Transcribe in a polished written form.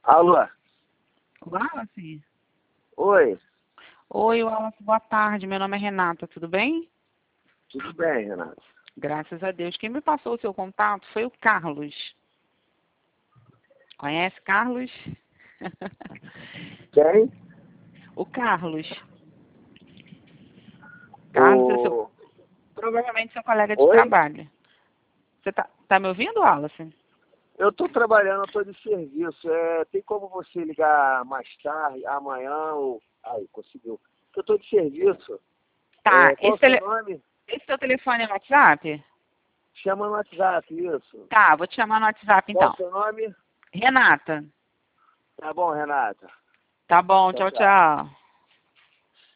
Alô? Wallace? Oi, Oi, Wallace, boa tarde. Meu nome é Renata, tudo bem? tudo bem, Renato? Graças a Deus. Quem me passou o seu contato foi o Carlos. Conhece Carlos? Quem? O Carlos. Carlos é O... provavelmente seu colega de Oi? trabalho. Você tá me ouvindo, Wallace? Eu estou trabalhando, eu estou de serviço. Tem como você ligar mais tarde, amanhã ou... Aí, conseguiu. Eu estou de serviço. Tá, Qual é o seu nome? esse seu telefone é no WhatsApp? Chama no WhatsApp, isso. Tá, vou te chamar no WhatsApp Qual é o então. seu nome? Renata. Tá bom, Renata. Tá bom, Tchau, tchau, tchau. tchau.